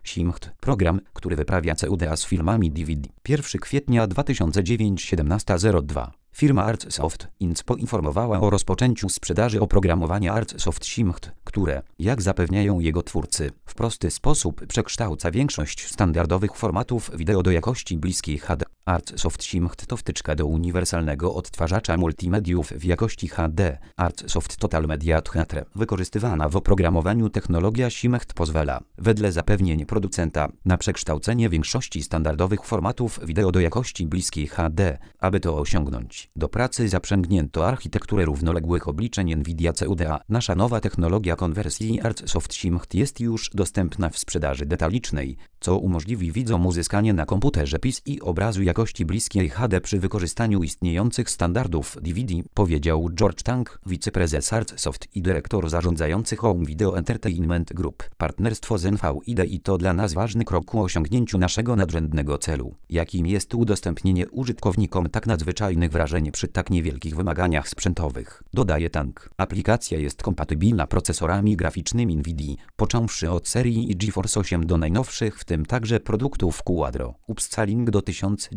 SIMHT, program, który wyprawia CUDA z filmami DVD. 1 kwietnia 2009 17:02. Firma Artsoft Inc. poinformowała o rozpoczęciu sprzedaży oprogramowania Artsoft SIMHT, które, jak zapewniają jego twórcy, w prosty sposób przekształca większość standardowych formatów wideo do jakości bliskiej HD. Artsoft SIMHT to wtyczka do uniwersalnego odtwarzacza multimediów w jakości HD. Artsoft Total Media Theatre. Wykorzystywana w oprogramowaniu technologia SIMHT pozwala, wedle zapewnień producenta, na przekształcenie większości standardowych formatów wideo do jakości bliskiej HD. Aby to osiągnąć, do pracy zaprzęgnięto architekturę równoległych obliczeń NVIDIA CUDA. Nasza nowa technologia konwersji Artsoft SIMHT jest już dostępna w sprzedaży detalicznej, co umożliwi widzom uzyskanie na komputerze PiS obrazu jakości bliskiej HD przy wykorzystaniu istniejących standardów DVD, powiedział George Tang, wiceprezes Artsoft i dyrektor zarządzający Home Video Entertainment Group. Partnerstwo z NVIDIA to dla nas ważny krok ku osiągnięciu naszego nadrzędnego celu, jakim jest udostępnienie użytkownikom tak nadzwyczajnych wrażeń przy tak niewielkich wymaganiach sprzętowych, dodaje Tang. Aplikacja jest kompatybilna procesorami graficznymi NVIDIA, począwszy od serii GeForce 8 do najnowszych, w tym także produktów Quadro, upscaling do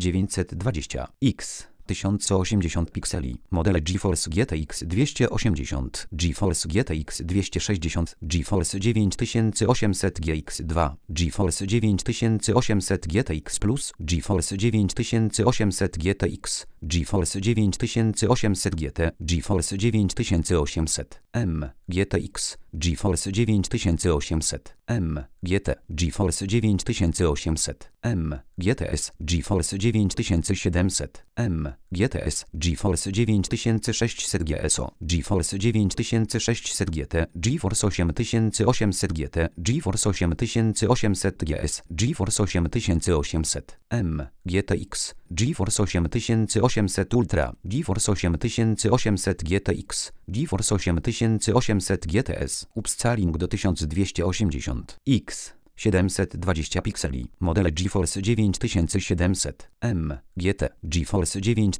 1920X. 1080 pikseli, modele GeForce GTX 280, GeForce GTX 260, GeForce 9800 GX2, GeForce 9800 GTX Plus, GeForce 9800 GTX, GeForce 9800 GT, GeForce 9800 M, GTX, GeForce 9800 M, GT, GeForce 9800 M, GTS, GeForce 9700 M, GTS, GeForce 9600 GSO, GeForce 9600 GT, GeForce 8800 GT, GeForce 8800 GS, GeForce 8800 M, GTX, GeForce 8800 Ultra, GeForce 8800 GTX, GeForce 8800 GTS, upscaling do 1280X. 720 pikseli, modele GeForce 9700 M, GT, GeForce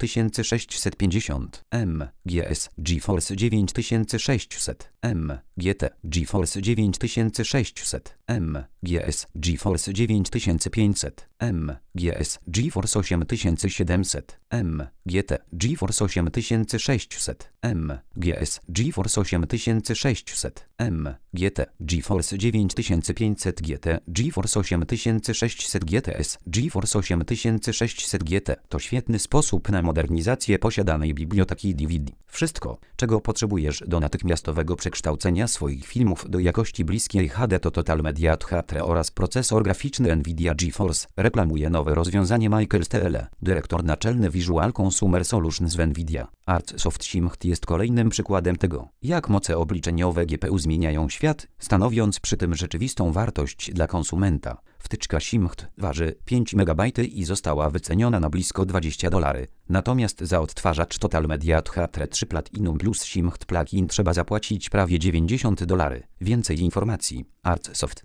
9650 M, GS, GeForce 9600 M, GT, GeForce 9600 M, GS, GeForce 9500 M, GS, GeForce 8700 M, GT, GeForce 8600 M, GS, GeForce 8600 M, GT, GeForce 9500 GT, GeForce 8600 GTS, GeForce 8600 GT to świetny sposób na modernizację posiadanej biblioteki DVD. Wszystko, czego potrzebujesz do natychmiastowego przekształcenia swoich filmów do jakości bliskiej HD to Total Media Theatre oraz procesor graficzny NVIDIA GeForce, reklamuje nowe rozwiązanie Michael Steele, dyrektor naczelny Visual Consumer Solutions w NVIDIA. Artsoft SIMHT jest kolejnym przykładem tego, jak moce obliczeniowe GPU zmieniają świat, stanowiąc przy tym rzeczywistą wartość dla konsumenta. Wtyczka SIMHT waży 5 MB i została wyceniona na blisko $20. Natomiast za odtwarzacz Total Media Theatre 3 Platinum plus SIMHT Plugin trzeba zapłacić prawie $90. Więcej informacji. Artsoft.